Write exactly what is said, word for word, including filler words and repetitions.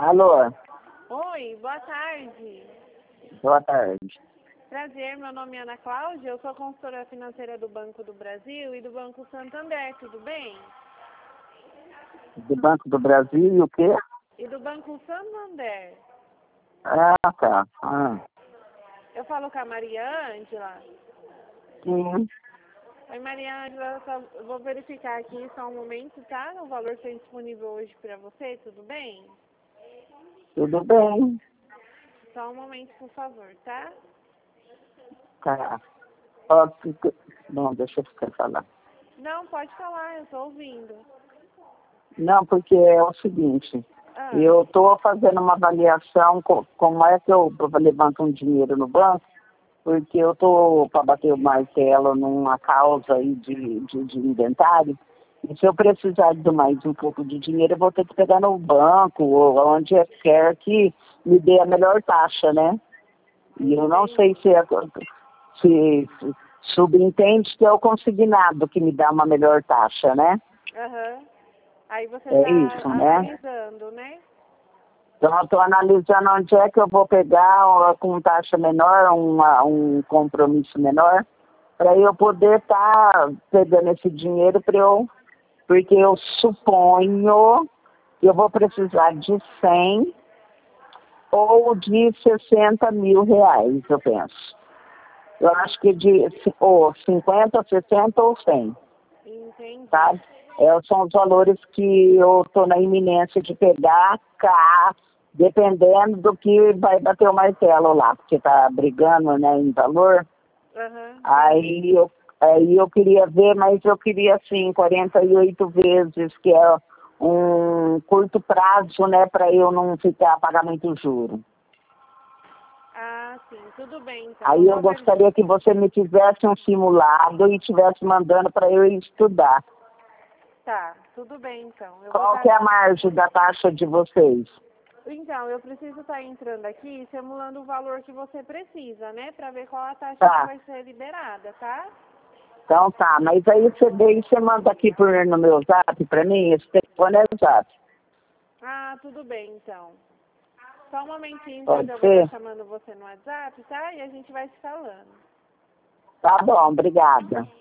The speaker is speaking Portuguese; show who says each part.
Speaker 1: Alô?
Speaker 2: Oi, boa tarde.
Speaker 1: Boa tarde.
Speaker 2: Prazer, meu nome é Ana Cláudia, eu sou consultora financeira do Banco do Brasil e do Banco Santander, tudo bem?
Speaker 1: Do Banco do Brasil e o quê?
Speaker 2: E do Banco Santander.
Speaker 1: Ah, tá. Ah.
Speaker 2: Eu falo com a Maria Ângela.
Speaker 1: Sim.
Speaker 2: Oi, Maria Ângela, só vou verificar aqui só um momento, tá? O valor que tem disponível hoje para você, tudo bem?
Speaker 1: Tudo bem.
Speaker 2: Só um momento, por favor, tá?
Speaker 1: Tá. Ó, fica- Não, deixa eu ficar falar.
Speaker 2: Não, pode falar, eu tô ouvindo.
Speaker 1: Não, porque é o seguinte,
Speaker 2: Ah,
Speaker 1: eu estou fazendo uma avaliação, co- como é que eu levanto um dinheiro no banco, porque eu estou para bater o martelo numa causa aí de, de, de inventário, e se eu precisar de mais um pouco de dinheiro, eu vou ter que pegar no banco, ou onde quer que me dê a melhor taxa, né? E eu não sei se, é, se, se subentende que é o consignado que me dá uma melhor taxa, né?
Speaker 2: aham. Aí você
Speaker 1: É
Speaker 2: tá
Speaker 1: isso, né?
Speaker 2: analisando, né?
Speaker 1: Então, eu estou analisando onde é que eu vou pegar ó, com taxa menor, uma, um compromisso menor, para eu poder estar tá pegando esse dinheiro para eu, porque eu suponho que eu vou precisar de cem ou de sessenta mil reais, eu penso. Eu acho que de ou cinquenta, sessenta ou cem,
Speaker 2: Entendi.
Speaker 1: tá? É, são os valores que eu estou na iminência de pegar cá, dependendo do que vai bater o martelo lá, porque está brigando, né, em valor.
Speaker 2: Aham.
Speaker 1: Aí eu, aí eu queria ver, mas eu queria assim, quarenta e oito vezes, que é um curto prazo, né, para eu não ficar a pagamento juro.
Speaker 2: Ah, sim, tudo bem, então.
Speaker 1: Aí eu
Speaker 2: vou ver-
Speaker 1: gostaria que você me fizesse um simulado e estivesse mandando para eu estudar.
Speaker 2: Tá, tudo bem, então. Eu vou
Speaker 1: Qual
Speaker 2: tá...
Speaker 1: que é a margem da taxa de vocês?
Speaker 2: Então, eu preciso estar entrando aqui simulando o valor que você precisa, né? Pra ver qual a taxa
Speaker 1: Tá.
Speaker 2: que vai ser liberada, tá?
Speaker 1: Então tá, mas aí você vem e você manda aqui por, no meu zap para mim, esse telefone é o zap.
Speaker 2: Ah, tudo bem, então. Só um momentinho, então,
Speaker 1: Pode
Speaker 2: eu vou
Speaker 1: ser?
Speaker 2: estar chamando você no WhatsApp, tá? E a gente vai se falando.
Speaker 1: Tá bom, obrigada.